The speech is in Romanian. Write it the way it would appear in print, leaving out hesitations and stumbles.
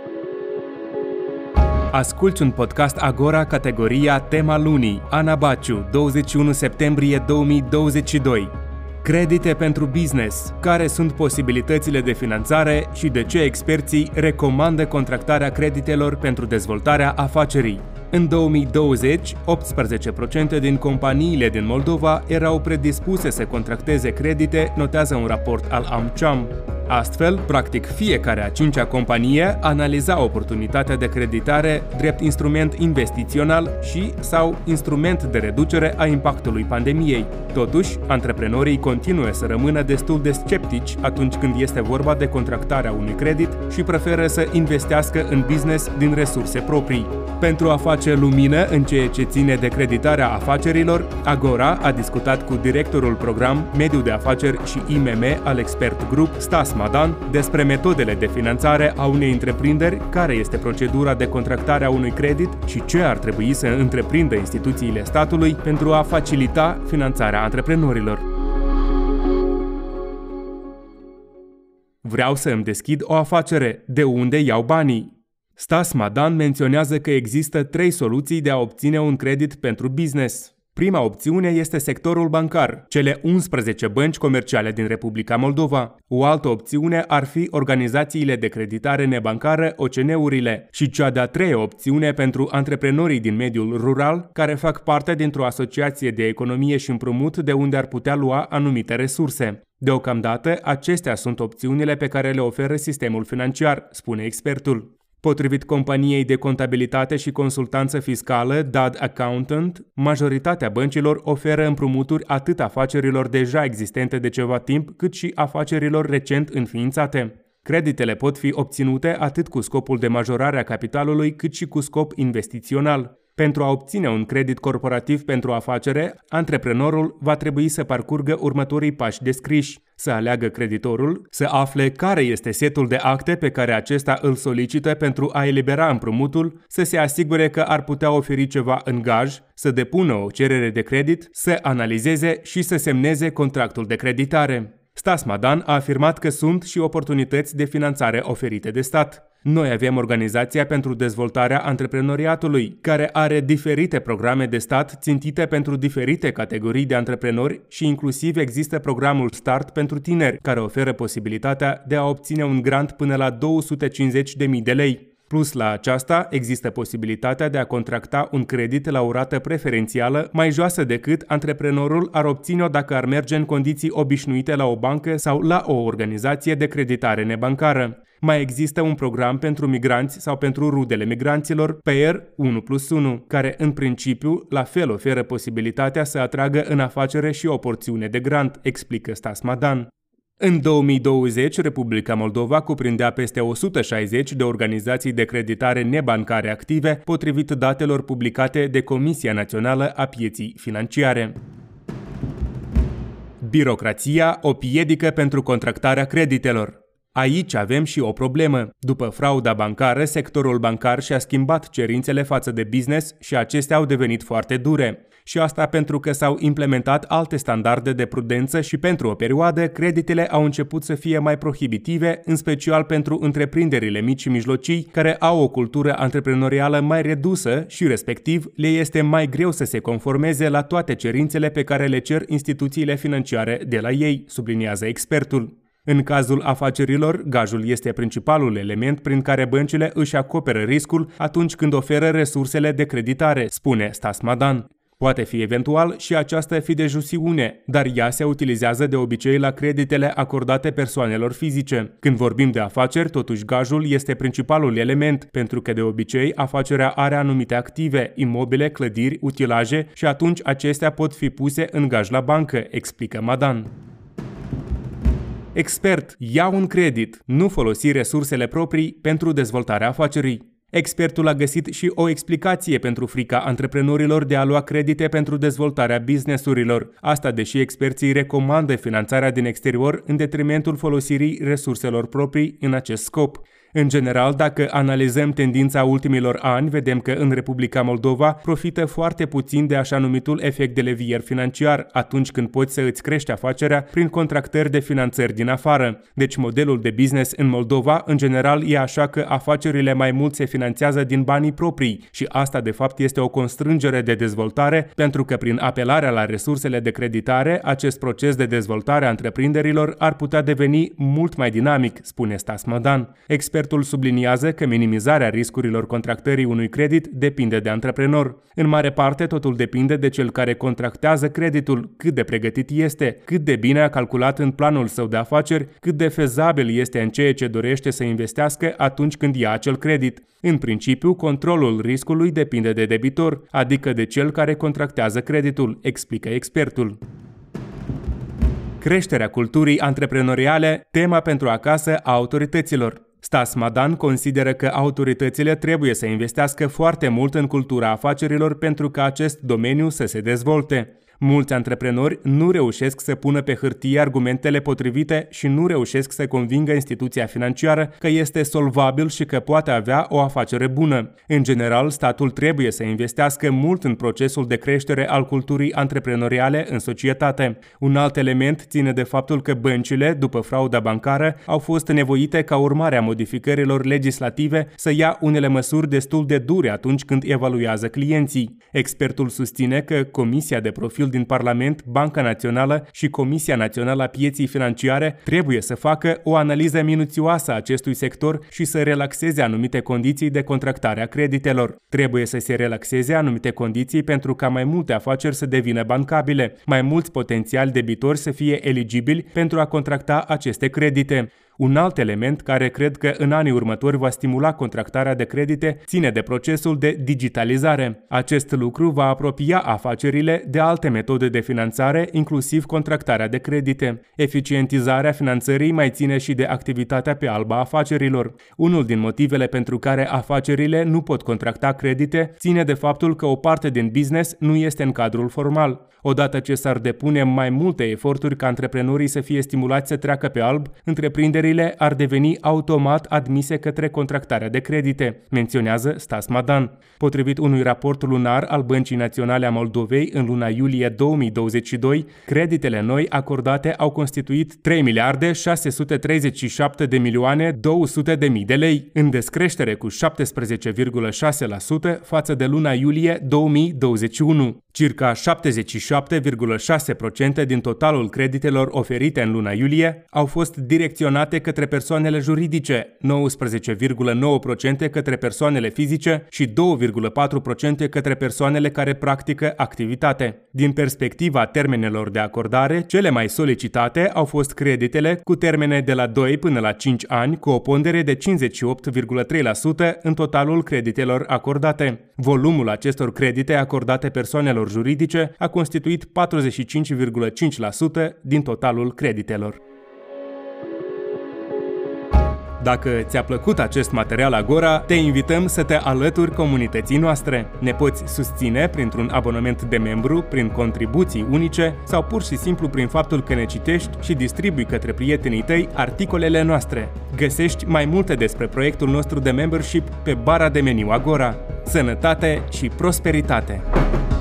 Asculți un podcast Agora, categoria Tema lunii, Ana Baciu, 21 septembrie 2022. Credite pentru business. Care sunt posibilitățile de finanțare și de ce experții recomandă contractarea creditelor pentru dezvoltarea afacerii? În 2020, 18% din companiile din Moldova erau predispuse să contracteze credite, notează un raport al AmCham. Astfel, practic fiecare a cincea companie analiza oportunitatea de creditare drept instrument investițional și sau instrument de reducere a impactului pandemiei. Totuși, antreprenorii continuă să rămână destul de sceptici atunci când este vorba de contractarea unui credit și preferă să investească în business din resurse proprii. Pentru a face lumină în ceea ce ține de creditarea afacerilor, Agora a discutat cu directorul program Mediu de Afaceri și IMM al Expert Group, Stas Madan, despre metodele de finanțare a unei întreprinderi, care este procedura de contractare a unui credit și ce ar trebui să întreprindă instituțiile statului pentru a facilita finanțarea antreprenorilor. Vreau să îmi deschid o afacere. De unde iau banii? Stas Madan menționează că există 3 soluții de a obține un credit pentru business. Prima opțiune este sectorul bancar, cele 11 bănci comerciale din Republica Moldova. O altă opțiune ar fi organizațiile de creditare nebancară, OCN-urile, și cea de-a 3-a opțiune pentru antreprenorii din mediul rural, care fac parte dintr-o asociație de economie și împrumut de unde ar putea lua anumite resurse. Deocamdată, acestea sunt opțiunile pe care le oferă sistemul financiar, spune expertul. Potrivit companiei de contabilitate și consultanță fiscală DAD Accountant, majoritatea băncilor oferă împrumuturi atât afacerilor deja existente de ceva timp, cât și afacerilor recent înființate. Creditele pot fi obținute atât cu scopul de majorare a capitalului, cât și cu scop investițional. Pentru a obține un credit corporativ pentru afacere, antreprenorul va trebui să parcurgă următorii pași descriși: să aleagă creditorul, să afle care este setul de acte pe care acesta îl solicită pentru a elibera împrumutul, să se asigure că ar putea oferi ceva în gaj, să depună o cerere de credit, să analizeze și să semneze contractul de creditare. Stas Madan a afirmat că sunt și oportunități de finanțare oferite de stat. Noi avem Organizația pentru Dezvoltarea Antreprenoriatului, care are diferite programe de stat țintite pentru diferite categorii de antreprenori și inclusiv există programul Start pentru tineri, care oferă posibilitatea de a obține un grant până la 250.000 de lei. Plus la aceasta, există posibilitatea de a contracta un credit la o rată preferențială mai joasă decât antreprenorul ar obține-o dacă ar merge în condiții obișnuite la o bancă sau la o organizație de creditare nebancară. Mai există un program pentru migranți sau pentru rudele migranților, PAIR 1+1, care în principiu la fel oferă posibilitatea să atragă în afacere și o porțiune de grant, explică Stas Madan. În 2020, Republica Moldova cuprindea peste 160 de organizații de creditare nebancare active, potrivit datelor publicate de Comisia Națională a Pieții Financiare. Birocrația o piedică pentru contractarea creditelor. Aici avem și o problemă. După frauda bancară, sectorul bancar și-a schimbat cerințele față de business și acestea au devenit foarte dure. Și asta pentru că s-au implementat alte standarde de prudență și pentru o perioadă creditele au început să fie mai prohibitive, în special pentru întreprinderile mici și mijlocii care au o cultură antreprenorială mai redusă și respectiv le este mai greu să se conformeze la toate cerințele pe care le cer instituțiile financiare de la ei, subliniază expertul. În cazul afacerilor, gajul este principalul element prin care băncile își acoperă riscul atunci când oferă resursele de creditare, spune Stas Madan. Poate fi eventual și această fidejusiune, dar ea se utilizează de obicei la creditele acordate persoanelor fizice. Când vorbim de afaceri, totuși gajul este principalul element, pentru că de obicei afacerea are anumite active, imobile, clădiri, utilaje și atunci acestea pot fi puse în gaj la bancă, explică Madan. Expert, ia un credit, nu folosi resursele proprii pentru dezvoltarea afacerii. Expertul a găsit și o explicație pentru frica antreprenorilor de a lua credite pentru dezvoltarea business-urilor. Asta deși experții recomandă finanțarea din exterior în detrimentul folosirii resurselor proprii în acest scop. În general, dacă analizăm tendința ultimilor ani, vedem că în Republica Moldova profită foarte puțin de așa numitul efect de levier financiar atunci când poți să îți crești afacerea prin contractări de finanțări din afară. Deci modelul de business în Moldova, în general, e așa că afacerile mai mult se finanțează din banii proprii și asta de fapt este o constrângere de dezvoltare pentru că prin apelarea la resursele de creditare, acest proces de dezvoltare a întreprinderilor ar putea deveni mult mai dinamic, spune Stas Madan. Expertul subliniază că minimizarea riscurilor contractării unui credit depinde de antreprenor. În mare parte, totul depinde de cel care contractează creditul, cât de pregătit este, cât de bine a calculat în planul său de afaceri, cât de fezabil este în ceea ce dorește să investească atunci când ia acel credit. În principiu, controlul riscului depinde de debitor, adică de cel care contractează creditul, explică expertul. Creșterea culturii antreprenoriale, tema pentru acasă a autorităților. Stas Madan consideră că autoritățile trebuie să investească foarte mult în cultura afacerilor pentru ca acest domeniu să se dezvolte. Mulți antreprenori nu reușesc să pună pe hârtie argumentele potrivite și nu reușesc să convingă instituția financiară că este solvabil și că poate avea o afacere bună. În general, statul trebuie să investească mult în procesul de creștere al culturii antreprenoriale în societate. Un alt element ține de faptul că băncile, după frauda bancară, au fost nevoite ca urmare a modificărilor legislative să ia unele măsuri destul de dure atunci când evaluează clienții. Expertul susține că Comisia de Profil din Parlament, Banca Națională și Comisia Națională a Pieței Financiare trebuie să facă o analiză minuțioasă a acestui sector și să relaxeze anumite condiții de contractare a creditelor. Trebuie să se relaxeze anumite condiții pentru ca mai multe afaceri să devină bancabile, mai mulți potențiali debitori să fie eligibili pentru a contracta aceste credite. Un alt element care cred că în anii următori va stimula contractarea de credite ține de procesul de digitalizare. Acest lucru va apropia afacerile de alte metode de finanțare, inclusiv contractarea de credite. Eficientizarea finanțării mai ține și de activitatea pe alb a afacerilor. Unul din motivele pentru care afacerile nu pot contracta credite ține de faptul că o parte din business nu este în cadrul formal. Odată ce s-ar depune mai multe eforturi ca antreprenorii să fie stimulați să treacă pe alb, întreprinderile ar deveni automat admise către contractarea de credite, menționează Stas Madan. Potrivit unui raport lunar al Băncii Naționale a Moldovei în luna iulie 2022, creditele noi acordate au constituit 3.637.200.000 de lei, în descreștere cu 17,6% față de luna iulie 2021. Circa 77,6% din totalul creditelor oferite în luna iulie au fost direcționate către persoanele juridice, 19,9% către persoanele fizice și 2,4% către persoanele care practică activitate. Din perspectiva termenelor de acordare, cele mai solicitate au fost creditele cu termene de la 2 până la 5 ani, cu o pondere de 58,3% în totalul creditelor acordate. Volumul acestor credite acordate persoanelor juridice a constituit 45,5% din totalul creditelor. Dacă ți-a plăcut acest material Agora, te invităm să te alături comunității noastre. Ne poți susține printr-un abonament de membru, prin contribuții unice sau pur și simplu prin faptul că ne citești și distribui către prietenii tăi articolele noastre. Găsești mai multe despre proiectul nostru de membership pe bara de meniu Agora. Sănătate și prosperitate!